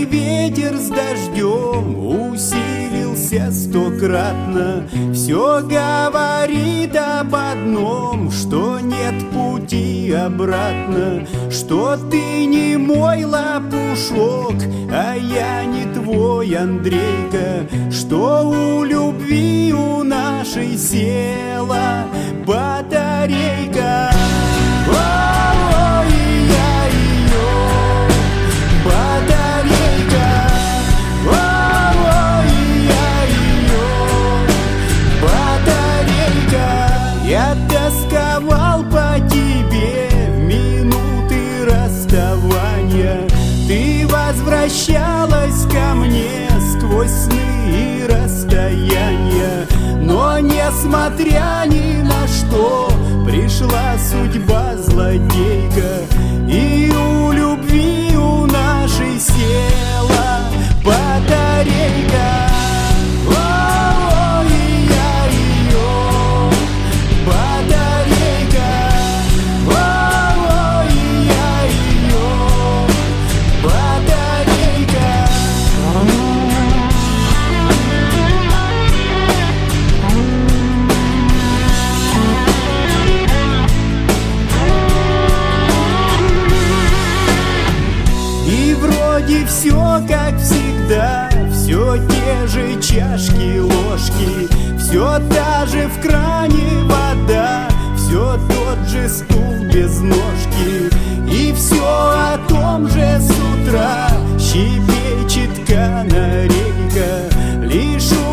ветер с дождем усилился стократно, все говорит об одном, что нет пути обратно, что ты не мой лопушок, а я не твой Андрейка, что у любви у нашей села батарейка. Ой, я ее батарейка. Ой, я ее батарейка. Я тосковал по тебе в минуты расставания. Ты возвращалась ко мне сквозь сны и расстояния, но несмотря ни на что пришла судьба злодейка, и у любви у нашей села батарейка. Ой, я ее батарейка. Ой, я ее батарейка. И вроде все как всегда, все те же чашки, ложки, все та же в кране вода, все тот же стул без ножки, и все о том же с утра щебечет канарейка. Лишь